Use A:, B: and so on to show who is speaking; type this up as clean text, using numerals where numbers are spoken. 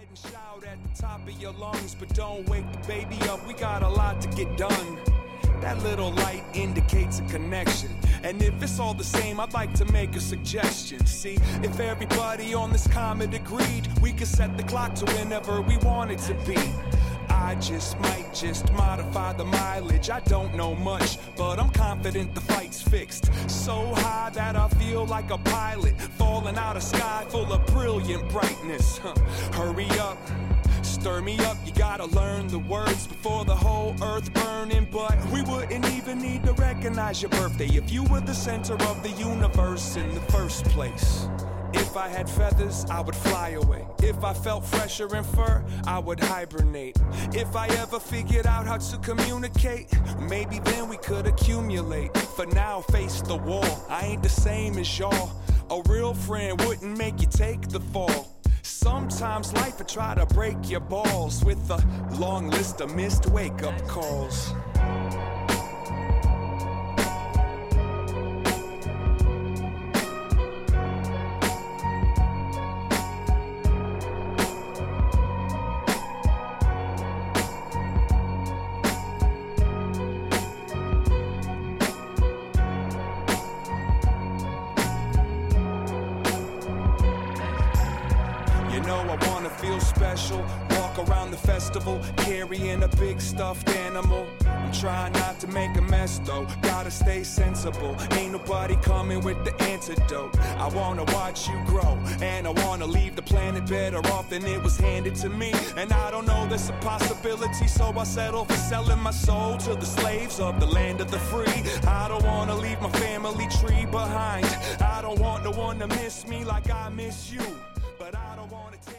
A: and shout at the top of your lungs, but don't wake the baby up, we got a lot to get done. That little light indicates a connection, and if it's all the same, I'd like to make a suggestion. See, if everybody on this comet agreed, we could set the clock to whenever we want it to be. I might just modify the mileage. I don't know much, but I'm confident the flight's fixed. So high that I feel like a pilot falling out of sky full of brilliant brightness. Hurry up, stir me up, you gotta learn the words before the whole earth burning. But we wouldn't even need to recognize your birthday if you were the center of the universe in the first place. If I had feathers, I would fly away. If I felt fresher in fur, I would hibernate. If I ever figured out how to communicate, maybe then we could accumulate. For now, face the wall, I ain't the same as y'all. A real friend wouldn't make you take the fall. Sometimes life will try to break your balls with a long list of missed wake-up calls. I wanna feel special, walk around the festival, carrying a big stuffed animal. I'm trying not to make a mess though, gotta stay sensible. Ain't nobody coming with the antidote. I wanna watch you grow, and I wanna leave the planet better off than it was handed to me. And I don't know there's a possibility, so I settle for selling my soul to the slaves of the land of the free. I don't wanna leave my family tree behind. I don't want no one to miss me like I miss you, but I don't wanna take